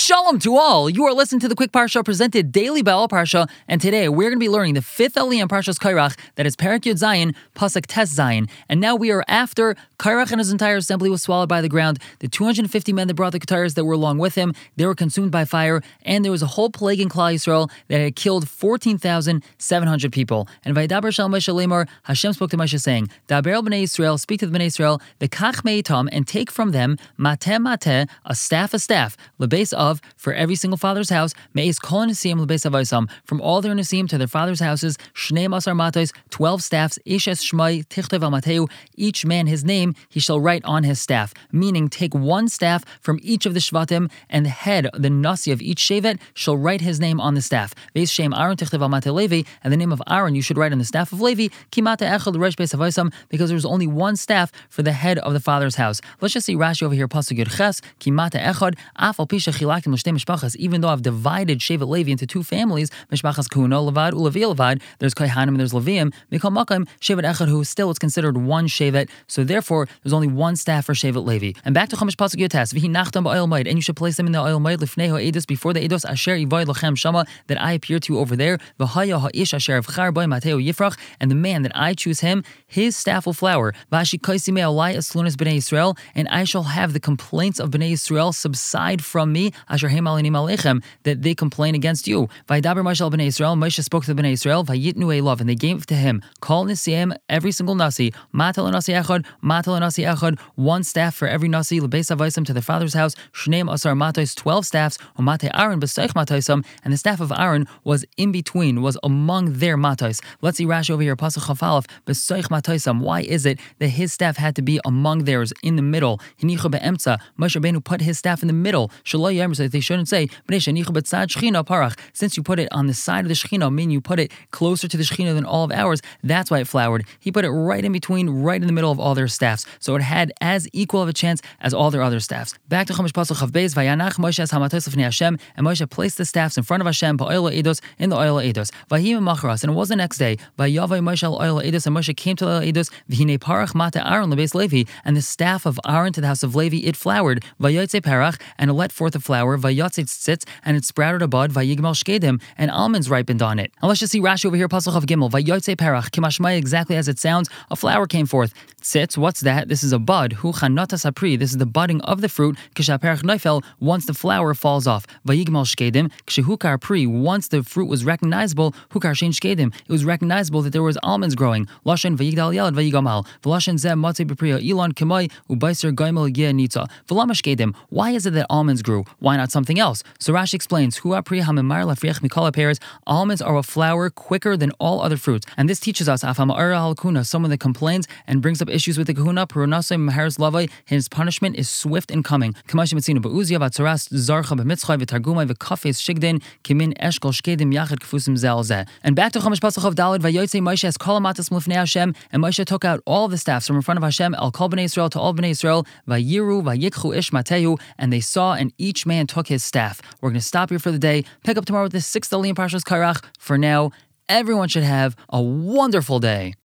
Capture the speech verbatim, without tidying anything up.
Shalom to all. You are listening to the Quick Parsha presented daily by All Parsha, and today we're going to be learning the fifth Aliyah in Parshas Kairach, that is Perek Yud Zayin, Pasuk Tes Zayin. And now we are after Kairach and his entire assembly was swallowed by the ground. The two hundred fifty men that brought the Ketars that were along with him, they were consumed by fire, and there was a whole plague in Klal Yisrael that had killed fourteen thousand seven hundred people. And Vaydaber Shal Moshe Lemor, Hashem spoke to Moshe saying, Daber el Bnei Yisrael, speak to the Bnei Yisrael, the Kach Meitam, and take from them Mateh Mateh, a staff a staff, Lebeis of, for every single father's house, Me'ez Kol Nesim Lebeis Avaisam, from all their Nesim to their father's houses, Shnei Masar Matos, twelve staffs, Ishes Shmai, Tichtav al Mateu, each man his name he shall write on his staff. Meaning, take one staff from each of the Shvatim, and the head, the Nasi of each Shevet, shall write his name on the staff. Veis Shem Aaron Tichtav al Matei Levi, and the name of Aaron you should write on the staff of Levi, Kimata Echad Resh Beis Avaisam, because there was only one staff for the head of the father's house. Let's just see Rashi over here, Pasuk Yud Ches, Kimata Echad, Afal Pisha Chilakim L'Shtei Mishpachas, even though I've divided Shevet Levi into two families, Mishpachas Kuno Levad Ulevi Levad, there's Kohanim and there's Leviim, Mikol Makam, Shevet Echad, who still is considered one Shevet, so therefore there's only one staff for Shevet Levi. And back to Chumash Pasuk Yud Tes, V'hi Nachtam Ba'oil Moed, and you should place them in the oil Moed, Lifnei Ha'edus, before the Eidos, Asher Yivoid Lachem Shama, that I appear to you over there, V'haya Ha'ish Asher V'char Boi Mateo Yifrach, and the man that I choose him, his staff will flower, V'ashi Kaisi Me'olai Aslunas B'nei Yisrael, and I shall have the complaints of B'nei Yisrael subside from me, Asher Heim Alenim Alechem, that they complain against you. V'yidaber Moshe al B'nei Yisrael, Moshe spoke to the B'nei Yisrael, V'yitnu Elov, and they gave to him, Kol Nisiyim, every single Nasi, Matal Nasi Echad, Matal Nasi Echad, one staff for every Nasi, Lebeis Avaisim, to their father's house, Shneim Asar Matos, twelve staffs, Umate Aaron B'seich Matoisam, and the staff of Aaron was in between, was among their Matos. Let's see Rashi over here, Pasuk Chaf Aleph, B'seich Matoisam. Why is it that his staff had to be among theirs, in the middle? Hinichu Be'emtza, Moshe Rabbeinu put his staff in the middle. Shaloi Yomer, so they shouldn't say, B'nei Shenichu B'tzad Shechina Parach. Since you put it on the side of the Shechina, meaning you put it closer to the Shechina than all of ours, that's why it flowered. He put it right in between, right in the middle of all their staffs, so it had as equal of a chance as all their other staffs. Back to Chumash Pasuk Chav Beis, Vayanach Moshe as Hamatos Lefnei Hashem, and Moshe placed the staffs in front of Hashem, Ba'oil Eidos, in the oil Eidos. Vayim Machras, and it was the next day. Vayavai Moshe al oil Eidos, and Moshe came to the oil Eidos. V'hinei Parach Mata Aaron Lebeis Levi, and the staff of Aaron to the house of Levi, it flowered. Vayotze Parach, and it let forth a flower. Vayotze Tzitz, and it sprouted a bud. Vayigmal Shkedim, and almonds ripened on it. And let's just see Rashi over here, Pasuk of Gimel. Vayotze Parach, Kimashmai, exactly as it sounds, a flower came forth. Tzitz, what's that? This is a bud. Hu Chanotas Apri, this is the budding of the fruit. Kishaperach Neufel, once the flower falls off. Vayigmal Shkedim, Kshehukar Pri, once the fruit was recognizable. Hukar Shein Shkedim, it was recognizable that there was almonds growing. Lashon Vayigdal Yalad Vayigamal. V'Lashon Zeh Matzei Bepriya Elon Kemai Ubaiser Gaimel Yeh Nitza. V'Lama Shkedim, why is it that almonds grew? Why not something else? So Rashi explains, Hu Apri Hamimar Lafriach Mikala Pears, almonds are a flower quicker than all other fruits. And this teaches us, Afam Ara Halkuna, someone that complains and brings up issues with the kahuna, Purunasai Maharis Lavai, his punishment is swift in coming. Kamashi Mitzina Ba'uzia Vatsaras Zarcha B'mitzchai V'targumai V'kafes Shigdin Kimin Eshkol Shkedim Yachid Kfusim Zelzeh. And back to Chumash Pasuk of Daled, Vayotze Moshe as Kol Amatas Mlifnei Hashem, and Moshe took out all the staffs from in front of Hashem, El Kol B'nei Yisrael, to all B'nei Yisrael, Vayiru Vayikchu Ish Matehu, and they saw, and each man took his staff. We're going to stop here for the day. Pick up tomorrow with the sixth Aliyah in Parshas Kairach. For now, everyone should have a wonderful day.